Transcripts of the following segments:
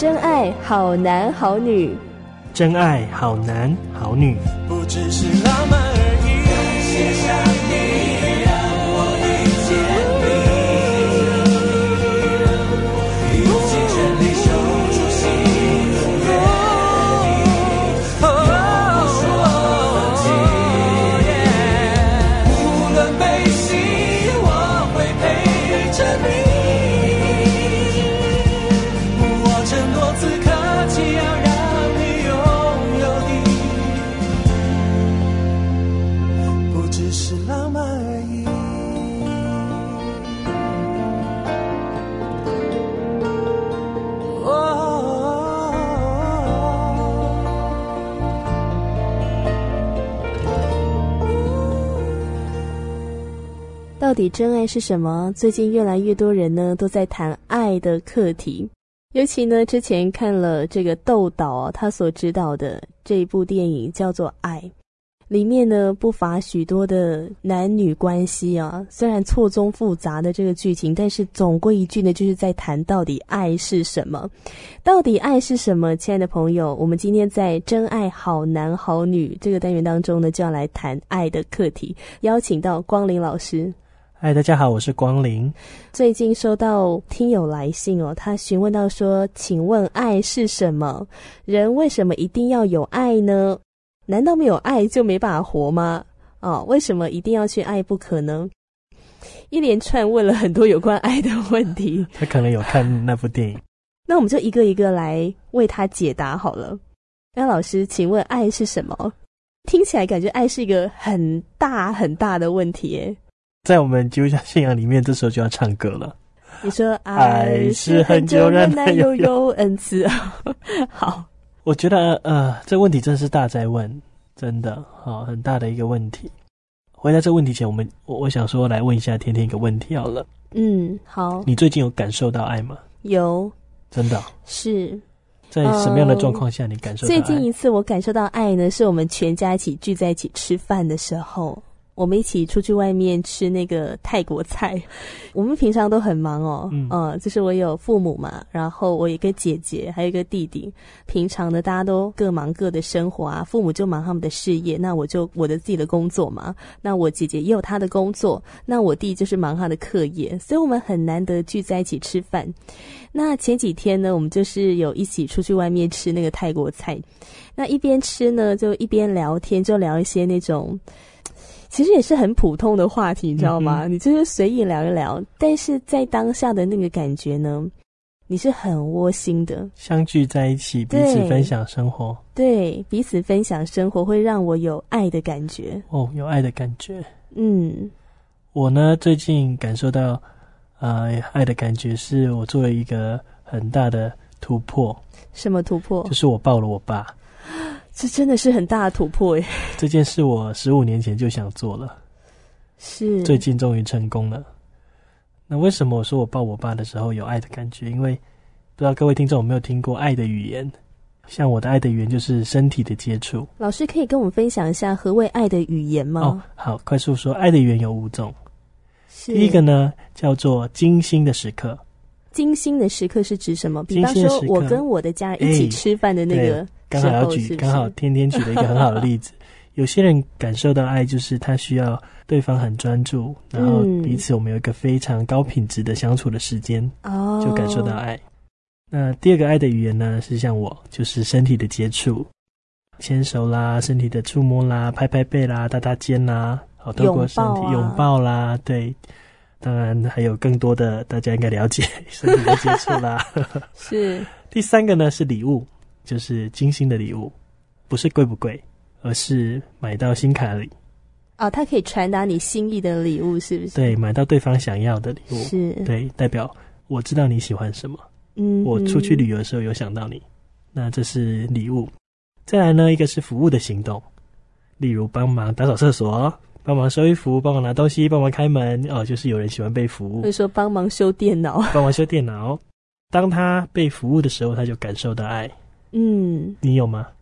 真爱好男好女， 真爱好男好女， 不只是浪漫而已。谢上帝让我遇见你，用尽全力守住心中约定。跟我说放弃，无论悲喜，我会陪着你。我承诺此刻起要让你拥有的，不只是浪漫而已。 到底真爱是什么？最近越来越多人呢都在谈爱的课题，尤其呢之前看了这个窦导他所指导的这一部电影叫做《爱》，里面呢不乏许多的男女关系啊，虽然错综复杂的这个剧情，但是总归一句呢就是在谈到底爱是什么。到底爱是什么？亲爱的朋友，我们今天在真爱好男好女这个单元当中呢就要来谈爱的课题，邀请到光临老师。 嗨，大家好，我是光临。 最近收到听友来信哦，他询问到说，请问爱是什么？人为什么一定要有爱呢？难道没有爱就没办法活吗？为什么一定要去爱不可呢？一连串问了很多有关爱的问题。 他可能有看那部电影。 那我们就一个一个来为他解答好了。那老师，请问爱是什么？听起来感觉爱是一个很大很大的问题耶。 在我们基督教信仰里面，这时候就要唱歌了。 你说爱是恒久忍耐又有恩慈。好， 我觉得这问题真是大哉问，真的很大的一个问题。回答这个问题前，我想说来问一下天天一个问题好了。 好。 你最近有感受到爱吗？ 有。 真的？ 是。 在什么样的状况下你感受到爱？ 最近一次我感受到爱呢，是我们全家一起聚在一起吃饭的时候。我们一起出去外面吃那个泰国菜。我们平常都很忙就是我有父母嘛，然后我有一个姐姐还有一个弟弟，平常呢大家都各忙各的生活啊，父母就忙他们的事业，那我就我的自己的工作嘛，那我姐姐也有她的工作，那我弟就是忙他的课业，所以我们很难得聚在一起吃饭。那前几天呢，我们就是有一起出去外面吃那个泰国菜，那一边吃呢就一边聊天，就聊一些那种其实也是很普通的话题，你知道吗？你就是随意聊一聊，但是在当下的那个感觉呢，你是很窝心的， 相聚在一起，彼此分享生活。 对，彼此分享生活会让我有爱的感觉。 有爱的感觉。我呢最近感受到爱的感觉，是我做了一个很大的突破。 什么突破？ 就是我抱了我爸。 这真的是很大的突破耶。 这件事我15年前就想做了， 是最近终于成功了。那为什么我说我抱我爸的时候有爱的感觉？因为不知道各位听众有没有听过爱的语言。像我的爱的语言就是身体的接触。 老师可以跟我们分享一下何谓爱的语言吗？ 好，快速说。爱的语言有5种。第一个呢叫做精心的时刻。精心的时刻是指什么？比方说我跟我的家人一起吃饭的那个时候， 刚好天天举了一个很好的例子。有些人感受到爱就是他需要对方很专注，然后彼此我们有一个非常高品质的相处的时间，就感受到爱。那第二个爱的语言呢是像我，就是身体的接触，牵手啦，身体的触摸啦，拍拍背啦，搭搭肩啦，透过身体拥抱啦，对。当然还有更多的大家应该了解身体的接触啦。 是。 第3个呢是礼物，就是精心的礼物，不是贵不贵，而是买到心坎里。 它可以传达你心意的礼物，是不是？ 对，买到对方想要的礼物。 是。 对，代表我知道你喜欢什么。我出去旅游的时候有想到你，那这是礼物。再来呢，一个是服务的行动，例如帮忙打扫厕所，帮忙收衣服，帮忙拿东西，帮忙开门，就是有人喜欢被服务。 或者说帮忙修电脑。 帮忙修电脑。当他被服务的时候，他就感受到爱。你有吗？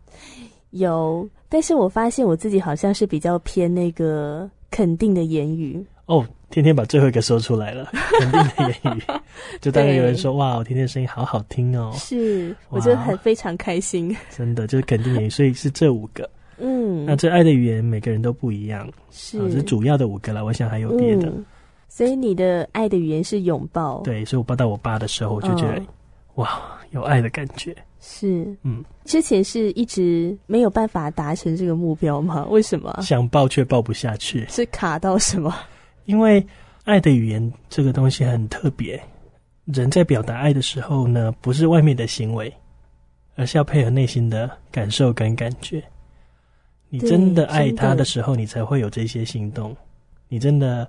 有， 但是我发现我自己好像是比较偏那个肯定的言语。 天天把最后一个说出来了，肯定的言语。就当然有人说哇，我天天声音好好听哦， 是，我觉得非常开心。 真的就是肯定言语，所以是这5个。那这爱的语言每个人都不一样，是，这是主要的5个啦，我想还有别的。 所以你的爱的语言是拥抱。 对，所以我抱到我爸的时候，我就觉得哇，有爱的感觉。 是，之前是一直没有办法达成这个目标吗？为什么？ 想抱却抱不下去。 是卡到什么？ 因为爱的语言这个东西很特别，人在表达爱的时候呢，不是外面的行为，而是要配合内心的感受跟感觉。你真的爱他的时候，你才会有这些行动。你真的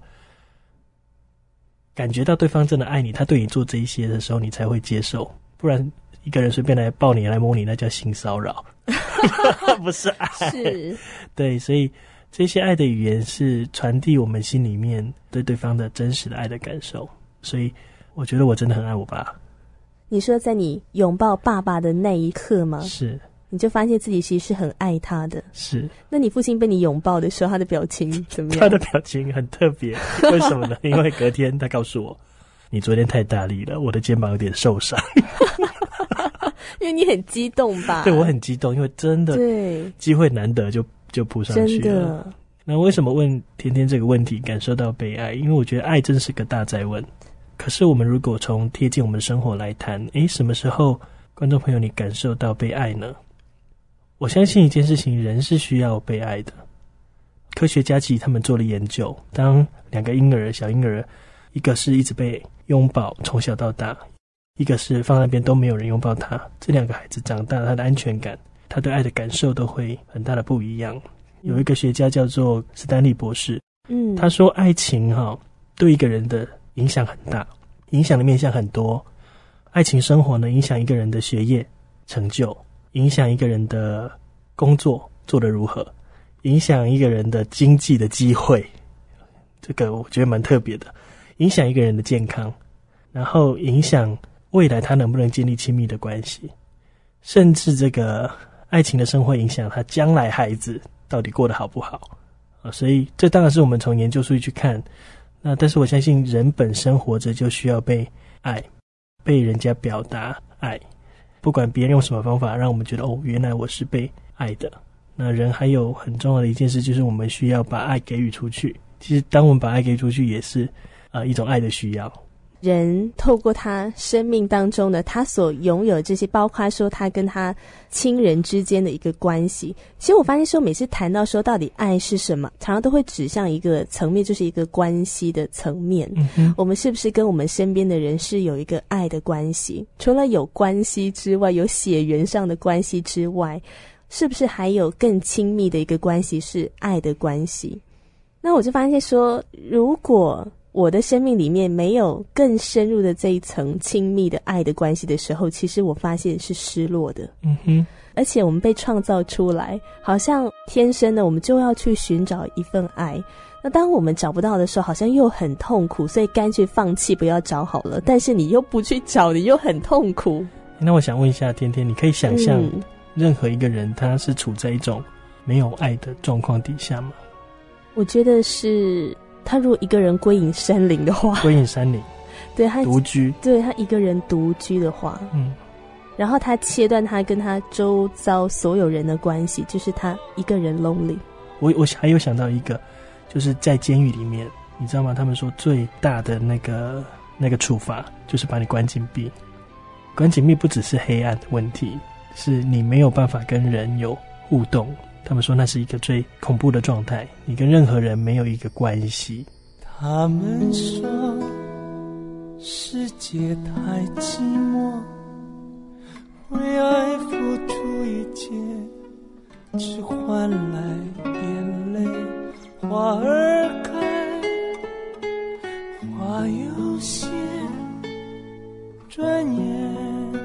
感觉到对方真的爱你，他对你做这一些的时候，你才会接受。不然一个人随便来抱你来摸你，那叫性骚扰。不是爱。是，对，所以这些爱的语言是传递我们心里面对对方的真实的爱的感受。所以我觉得我真的很爱我爸。 你说在你拥抱爸爸的那一刻吗？ 是， 你就发现自己其实是很爱他的。 是。 那你父亲被你拥抱的时候，他的表情怎么样？ 他的表情很特别。为什么呢？因为隔天他告诉我，你昨天太大力了，我的肩膀有点受伤。 因为你很激动吧？ 对，我很激动，因为真的机会难得就扑上去了。真的。那为什么问天天这个问题，感受到被爱？因为我觉得爱真是个大哉问。可是我们如果从贴近我们的生活来谈，什么时候观众朋友你感受到被爱呢？我相信一件事情，人是需要被爱的。科学家其实他们做了研究，当2个小婴儿，一个是一直被拥抱从小到大，一个是放在那边都没有人拥抱他，这2个孩子长大，他的安全感，他对爱的感受都会很大的不一样。有一个学家叫做史丹利博士，他说爱情对一个人的影响很大，影响的面向很多。爱情生活呢，影响一个人的学业成就，影响一个人的工作做得如何，影响一个人的经济的机会，这个我觉得蛮特别的，影响一个人的健康，然后影响未来他能不能建立亲密的关系，甚至这个爱情的生活影响他将来孩子到底过得好不好。所以这当然是我们从研究数据去看。那但是我相信人本身活着就需要被爱，被人家表达爱，不管别人用什么方法让我们觉得原来我是被爱的。那人还有很重要的一件事，就是我们需要把爱给予出去。其实当我们把爱给予出去，也是一种爱的需要。 人透过他生命当中的他所拥有这些，包括说他跟他亲人之间的一个关系，其实我发现说每次谈到说到底爱是什么，常常都会指向一个层面，就是一个关系的层面。我们是不是跟我们身边的人是有一个爱的关系？除了有关系之外，有血缘上的关系之外，是不是还有更亲密的一个关系是爱的关系？那我就发现说，如果我的生命里面没有更深入的这一层亲密的爱的关系的时候，其实我发现是失落的。而且我们被创造出来，好像天生的我们就要去寻找一份爱。那当我们找不到的时候，好像又很痛苦，所以干脆放弃不要找好了。但是你又不去找，你又很痛苦。 那我想问一下天天，你可以想象任何一个人他是处在一种没有爱的状况底下吗？ 我觉得是他如果一个人归隐山林的话， 归隐山林， 对，他独居，对， 他一个人独居的话，然后他切断他跟他周遭所有人的关系，就是他一个人 lonely。 我还有想到一个，就是在监狱里面，你知道吗？他们说最大的那个处罚就是把你关禁闭。关禁闭不只是黑暗的问题，是你没有办法跟人有互动。他们说那是一个最恐怖的状态，你跟任何人没有一个关系。 他们说世界太寂寞，为爱付出一切，只换来眼泪。花儿开，花有谢，转眼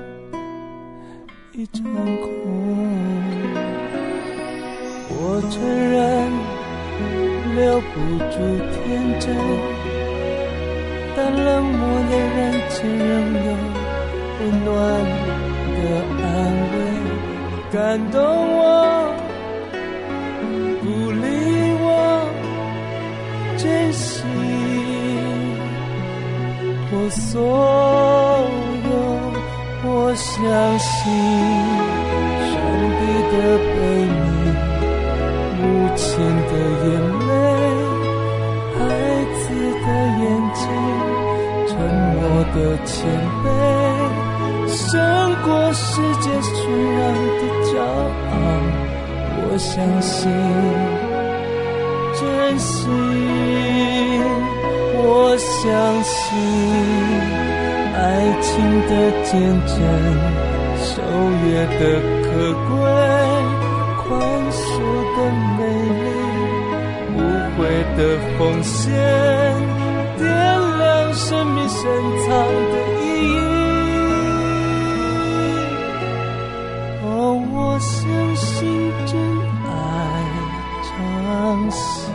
一场空。我承认留不住天真，但冷漠的人间仍有温暖的安慰，感动我，鼓励我，珍惜我所有，我相信上帝的悲悯，母亲的眼泪，孩子的眼睛，沉默的谦卑，胜过世界渲染的骄傲。我相信真心，我相信爱情的见证，守约的可贵，宽恕的美丽，无悔的奉献，点亮生命深藏的意义。哦，我相信真爱长新。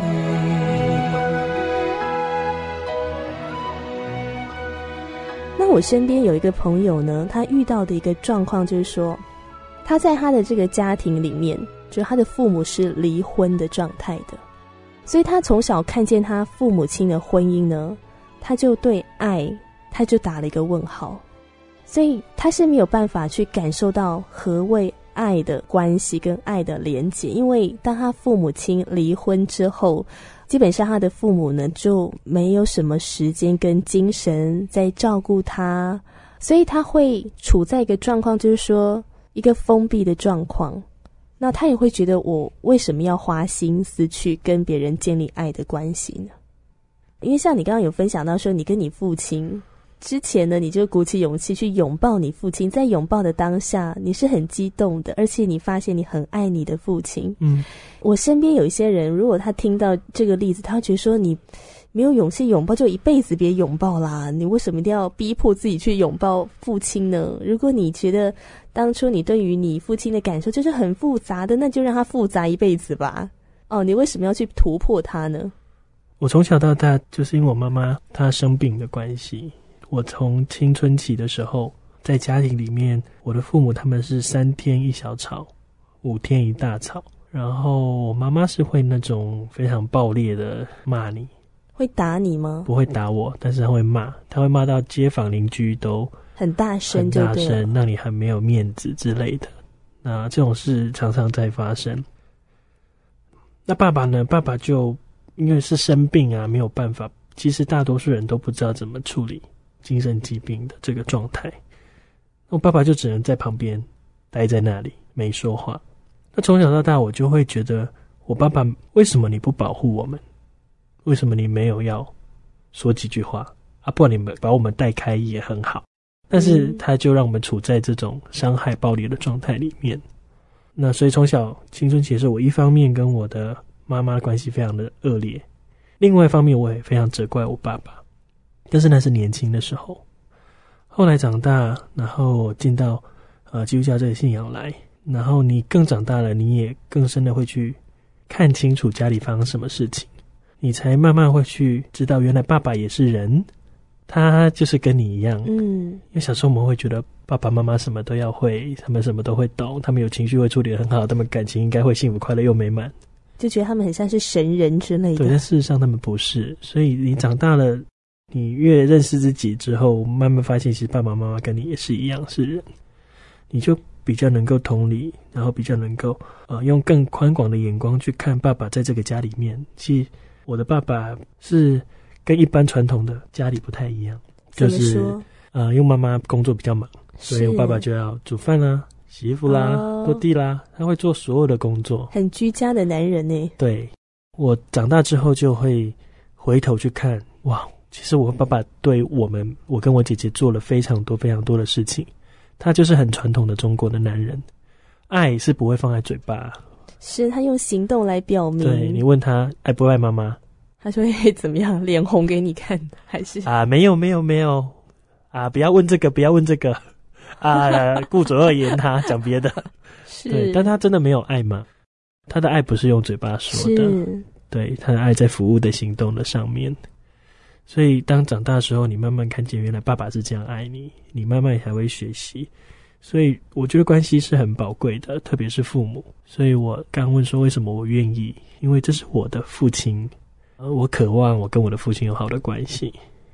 那我身边有一个朋友呢，他遇到的一个状况就是说，他在他的这个家庭里面，就他的父母是离婚的状态的，所以他从小看见他父母亲的婚姻呢，他就对爱他就打了一个问号，所以他是没有办法去感受到何谓爱的关系跟爱的连结。因为当他父母亲离婚之后，基本上他的父母呢就没有什么时间跟精神在照顾他，所以他会处在一个状况，就是说一个封闭的状况。那他也会觉得，我为什么要花心思去跟别人建立爱的关系呢？因为像你刚刚有分享到说，你跟你父亲之前呢，你就鼓起勇气去拥抱你父亲，在拥抱的当下你是很激动的，而且你发现你很爱你的父亲。我身边有一些人，如果他听到这个例子，他会觉得说，你没有勇气拥抱就一辈子别拥抱啦，你为什么一定要逼迫自己去拥抱父亲呢？如果你觉得当初你对于你父亲的感受就是很复杂的，那就让他复杂一辈子吧。你为什么要去突破他呢？ 我从小到大就是因为我妈妈她生病的关系，我从青春期的时候在家庭里面，我的父母他们是3天一小吵，5天一大吵，然后我妈妈是会那种非常暴烈的骂你。 会打你吗？ 不会打我，但是他会骂，他会骂到街坊邻居都很大声就对了， 很大声，让你很没有面子之类的。那这种事常常在发生。那爸爸呢？爸爸就因为是生病啊，没有办法。其实大多数人都不知道怎么处理精神疾病的这个状态。我爸爸就只能在旁边待在那里没说话。那从小到大我就会觉得，我爸爸为什么你不保护我们？为什么你没有要说几句话啊？不然你们把我们带开也很好。但是他就让我们处在这种伤害暴力的状态里面。那所以从小青春期的时候，我一方面跟我的妈妈的关系非常的恶劣，另外一方面我也非常责怪我爸爸。但是那是年轻的时候。后来长大，然后进到基督教这个信仰来，然后你更长大了，你也更深的会去看清楚家里发生什么事情，你才慢慢会去知道，原来爸爸也是人，他就是跟你一样。因为小时候我们会觉得爸爸妈妈什么都要会，他们什么都会懂，他们有情绪会处理得很好，他们感情应该会幸福快乐又美满， 就觉得他们很像是神人之类的。 对，但事实上他们不是。所以你长大了，你越认识自己之后，慢慢发现其实爸爸妈妈跟你也是一样是人，你就比较能够同理，然后比较能够用更宽广的眼光去看爸爸在这个家里面。其实我的爸爸是跟一般传统的家里不太一样，就是因为妈妈工作比较忙，所以我爸爸就要煮饭啦、洗衣服啦、拖地啦，他会做所有的工作， 很居家的男人耶。 对，我长大之后就会回头去看，哇，其实我爸爸对我跟我姐姐做了非常多非常多的事情。他就是很传统的中国的男人，爱是不会放在嘴巴， 是他用行动来表明。 对，你问他爱不爱妈妈， 他说会怎么样，脸红给你看，还是没有不要问这个，不要问这个顾左右言他，讲别的。 是， 对，但他真的没有爱吗？他的爱不是用嘴巴说的，对，他的爱在服务的行动的上面。所以当长大的时候，你慢慢看见原来爸爸是这样爱你，你慢慢才会学习。所以我觉得关系是很宝贵的，特别是父母。所以我刚问说为什么我愿意，因为这是我的父亲，我渴望我跟我的父亲有好的关系。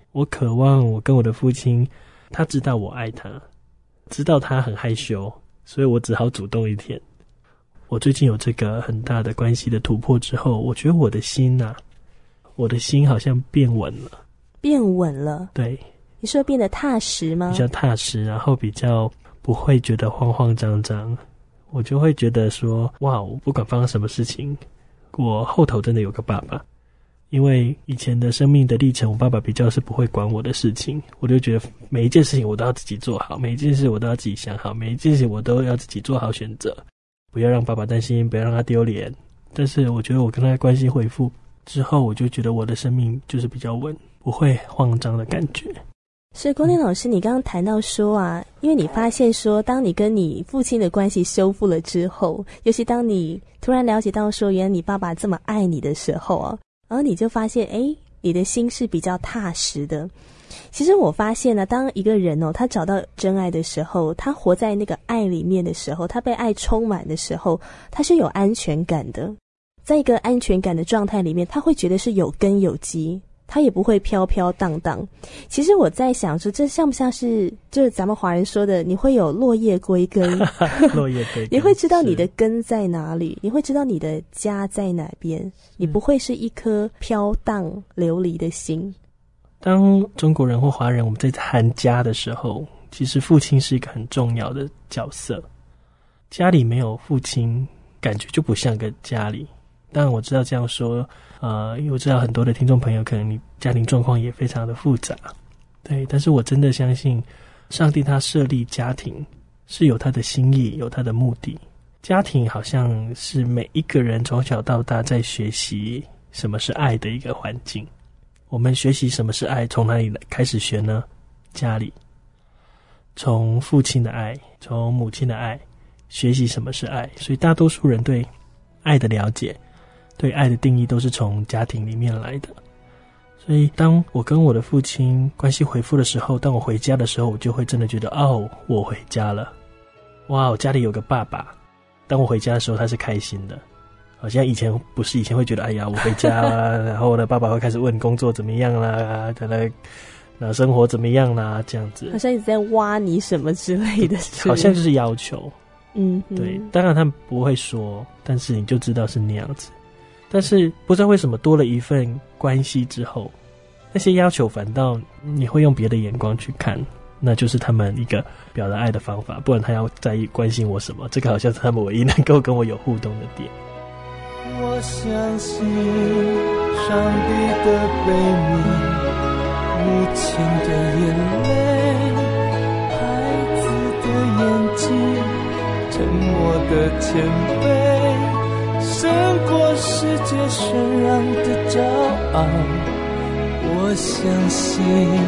我渴望我跟我的父亲，他知道我爱他，知道他很害羞，所以我只好主动一点。我最近有这个很大的关系的突破之后，我觉得我的心我的心好像变稳了。 变稳了？对。你说变得踏实吗？ 比较踏实，然后比较不会觉得慌慌张张。我就会觉得说，哇，我不管发生什么事情，我后头真的有个爸爸。因为以前的生命的历程，我爸爸比较是不会管我的事情，我就觉得每一件事情我都要自己做好，每一件事我都要自己想好，每一件事我都要自己做好选择，不要让爸爸担心，不要让他丢脸。但是我觉得我跟他关系恢复之后，我就觉得我的生命就是比较稳，不会慌张的感觉。 所以光天老师，你刚刚谈到说啊，因为你发现说，当你跟你父亲的关系修复了之后，尤其当你突然了解到说，原来你爸爸这么爱你的时候啊，然后你就发现，你的心是比较踏实的。其实我发现呢，当一个人他找到真爱的时候，他活在那个爱里面的时候，他被爱充满的时候，他是有安全感的。在一个安全感的状态里面，他会觉得是有根有基，他也不会飘飘荡荡。其实我在想说，这像不像是就是咱们华人说的，你会有落叶归根落叶归根你会知道你的根在哪里，你会知道你的家在哪边，你不会是一颗飘荡流离的心。 当中国人或华人我们在谈家的时候，其实父亲是一个很重要的角色。家里没有父亲，感觉就不像个家里。当然我知道这样说因为我知道很多的听众朋友可能你家庭状况也非常的复杂，对，但是我真的相信上帝他设立家庭是有他的心意，有他的目的。家庭好像是每一个人从小到大在学习什么是爱的一个环境。我们学习什么是爱，从哪里开始学呢？家里，从父亲的爱，从母亲的爱，学习什么是爱。所以大多数人对爱的了解，对爱的定义都是从家庭里面来的。所以当我跟我的父亲关系恢复的时候，当我回家的时候，我就会真的觉得我回家了，哇，我家里有个爸爸。当我回家的时候，他是开心的。好像以前不是，以前会觉得哎呀我回家啦然后我的爸爸会开始问工作怎么样啦，他的生活怎么样啦，这样子好像一直在挖你什么之类的， 好像就是要求。对，当然他们不会说，但是你就知道是那样子。但是不知道为什么多了一份关系之后，那些要求反倒你会用别的眼光去看，那就是他们一个表达爱的方法。不然他要在意关心我什么，这个好像是他们唯一能够跟我有互动的点。 我相信上帝的悲悯，母亲的眼泪，孩子的眼睛，沉默的谦卑，胜过世界渲染的骄傲。我相信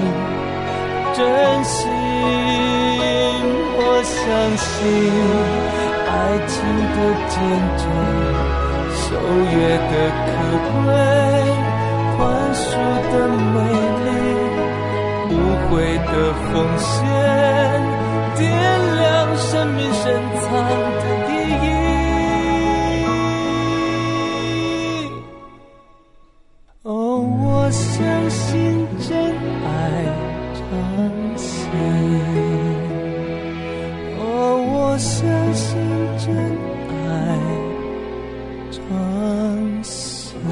真心，我相信爱情的见证，守约的可贵，宽恕的美丽，无悔的奉献，点亮生命深藏的意义。我相信真爱长线，我相信真爱长线。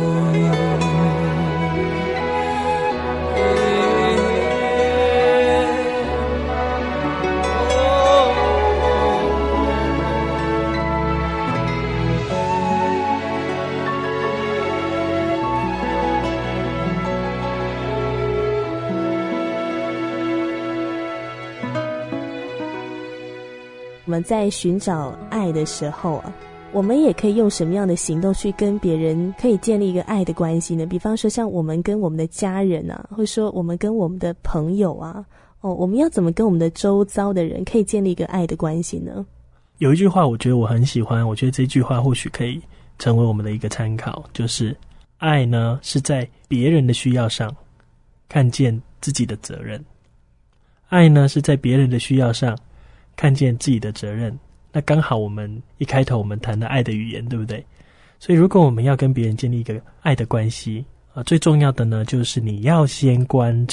我们在寻找爱的时候啊，我们也可以用什么样的行动去跟别人可以建立一个爱的关系呢？比方说像我们跟我们的家人啊，或者说我们跟我们的朋友啊，我们要怎么跟我们的周遭的人可以建立一个爱的关系呢？ 有一句话我觉得我很喜欢，我觉得这句话或许可以成为我们的一个参考，就是爱呢是在别人的需要上看见自己的责任。爱呢是在别人的需要上看见自己的责任。那刚好我们一开头我们谈的爱的语言，对不对？所以如果我们要跟别人建立一个爱的关系最重要的呢就是你要先观察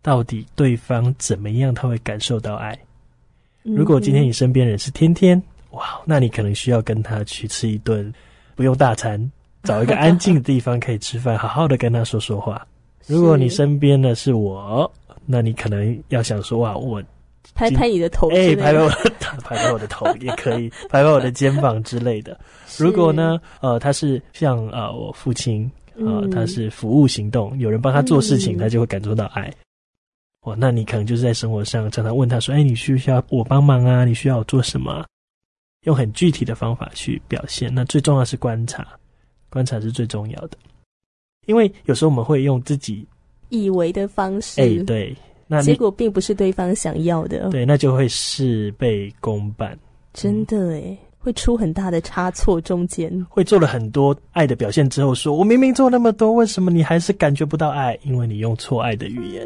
到底对方怎么样他会感受到爱。如果今天你身边人是天天，哇，那你可能需要跟他去吃一顿不用大餐，找一个安静的地方可以吃饭，好好的跟他说说话。如果你身边的是我，那你可能要想说，哇，我拍拍你的头， 拍拍我的头也可以，拍拍我的肩膀之类的。如果呢，他是像我父亲，他是服务行动，有人帮他做事情，他就会感受到爱。哦，那你可能就是在生活上常常问他说，你需要我帮忙啊？你需要我做什么？用很具体的方法去表现。那最重要是观察，观察是最重要的。因为有时候我们会用自己以为的方式， 对，那结果并不是对方想要的， 对，那就会事倍功半。 真的耶，会出很大的差错，中间会做了很多爱的表现之后说，我明明做那么多，为什么你还是感觉不到爱？因为你用错爱的语言。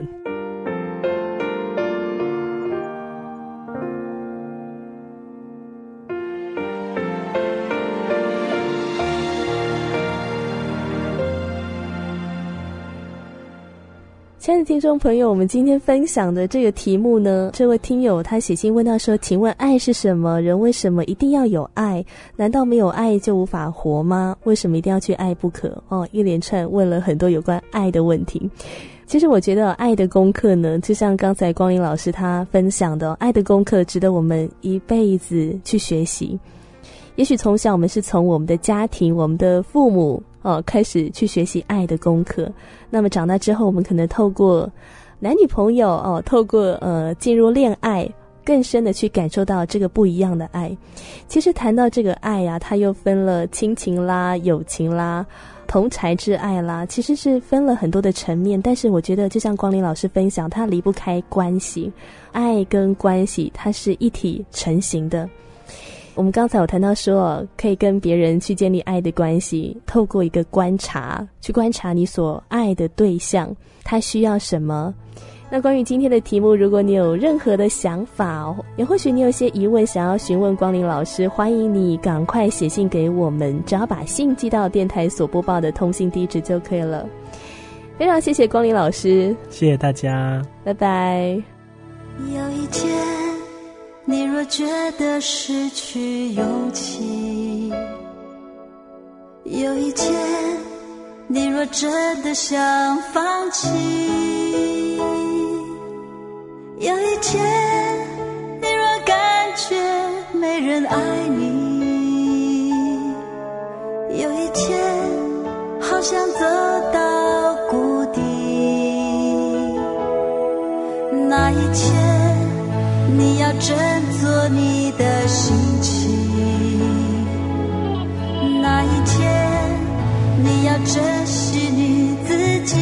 亲爱的听众朋友，我们今天分享的这个题目呢，这位听友他写信问到说，请问爱是什么？人为什么一定要有爱？难道没有爱就无法活吗？为什么一定要去爱不可？一连串问了很多有关爱的问题。其实我觉得爱的功课呢，就像刚才光临老师他分享的，爱的功课值得我们一辈子去学习。也许从小我们是从我们的家庭，我们的父母开始去学习爱的功课，那么长大之后我们可能透过男女朋友透过进入恋爱，更深的去感受到这个不一样的爱。其实谈到这个爱啊，它又分了亲情啦、友情啦、同侪之爱啦，其实是分了很多的层面。但是我觉得就像光临老师分享，它离不开关系，爱跟关系它是一体成型的。我们刚才有谈到说，可以跟别人去建立爱的关系，透过一个观察，去观察你所爱的对象，他需要什么。那关于今天的题目，如果你有任何的想法，也或许你有些疑问想要询问光临老师，欢迎你赶快写信给我们，只要把信寄到电台所播报的通信地址就可以了。非常谢谢光临老师， 谢谢大家， 拜拜。 有一天你若觉得失去勇气，有一天你若真的想放弃，有一天你若感觉没人爱你，有一天好想走到谷底，那一天你要振作你的心情，那一天你要珍惜你自己，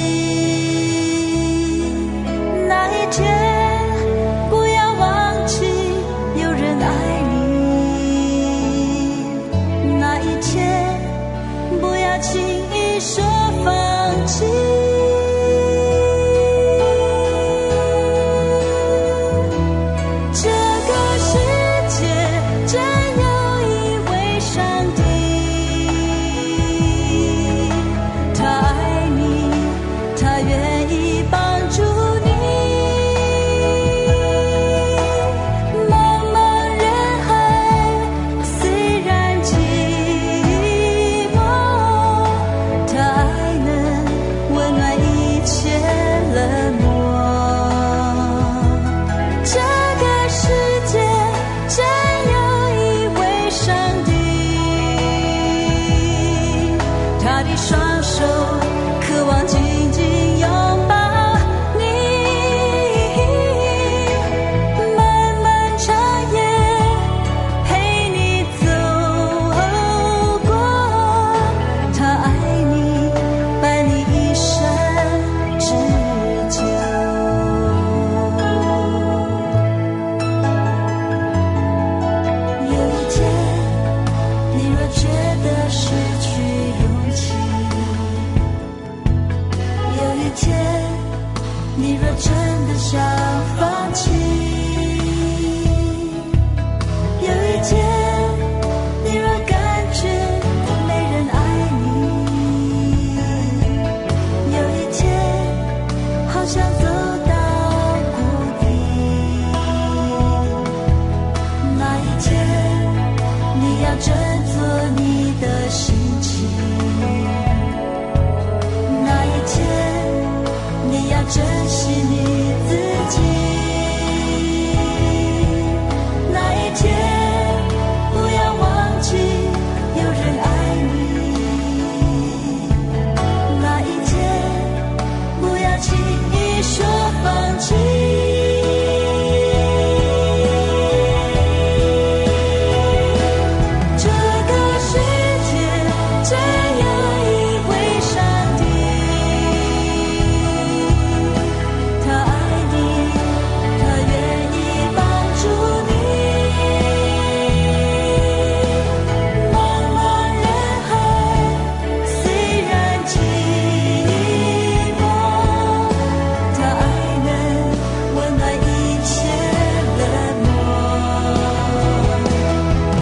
那一天不要忘记有人爱你，那一天不要轻易说放弃。他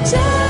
这